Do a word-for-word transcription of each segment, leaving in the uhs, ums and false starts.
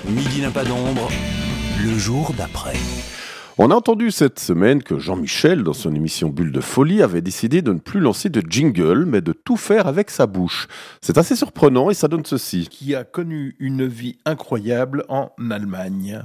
Midi n'a pas d'ombre, le jour d'après. On a entendu cette semaine que Jean-Michel, dans son émission Bulle de Folie, avait décidé de ne plus lancer de jingle, mais de tout faire avec sa bouche. C'est assez surprenant et ça donne ceci. Qui a connu une vie incroyable en Allemagne.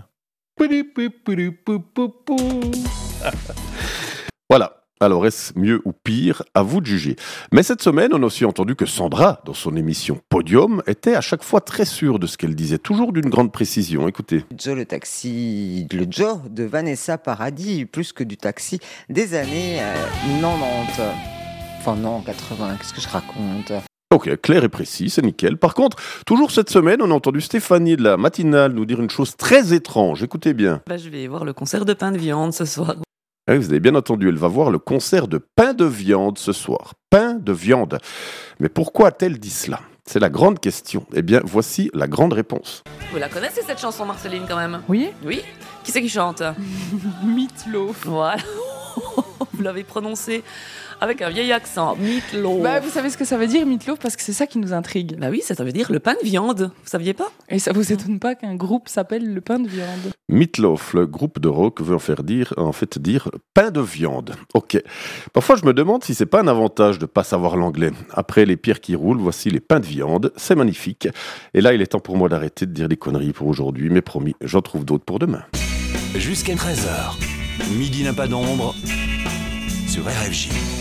Voilà. Alors, est-ce mieux ou pire? À vous de juger. Mais cette semaine, on a aussi entendu que Sandra, dans son émission Podium, était à chaque fois très sûre de ce qu'elle disait, toujours d'une grande précision. Écoutez. Joe le taxi, le Joe de Vanessa Paradis, plus que du taxi des années euh, quatre-vingt-dix. Enfin non, quatre-vingts, qu'est-ce que je raconte ? Ok, clair et précis, c'est nickel. Par contre, toujours cette semaine, on a entendu Stéphanie de la matinale nous dire une chose très étrange. Écoutez bien. Bah, je vais voir le concert de pain de viande ce soir. Oui, vous avez bien entendu, elle va voir le concert de pain de viande ce soir. Pain de viande. Mais pourquoi a-t-elle dit cela ? C'est la grande question. Eh bien, voici la grande réponse. Vous la connaissez cette chanson, Marceline, quand même ? Oui. Oui. Qui c'est qui chante ? Meatloaf. Voilà. Vous l'avez prononcé avec un vieil accent. Meatloaf. Bah, vous savez ce que ça veut dire, Meatloaf, parce que c'est ça qui nous intrigue. Bah oui, ça, ça veut dire le pain de viande. Vous saviez pas ? Et ça vous étonne pas qu'un groupe s'appelle le pain de viande ? Meatloaf, le groupe de rock, veut en faire dire, en fait dire pain de viande. Ok. Parfois, je me demande si c'est pas un avantage de pas savoir l'anglais. Après les pierres qui roulent, voici les pains de viande. C'est magnifique. Et là, il est temps pour moi d'arrêter de dire des conneries pour aujourd'hui. Mais promis, j'en trouve d'autres pour demain. Jusqu'à treize heures, Midi n'a pas d'ombre sur R F J.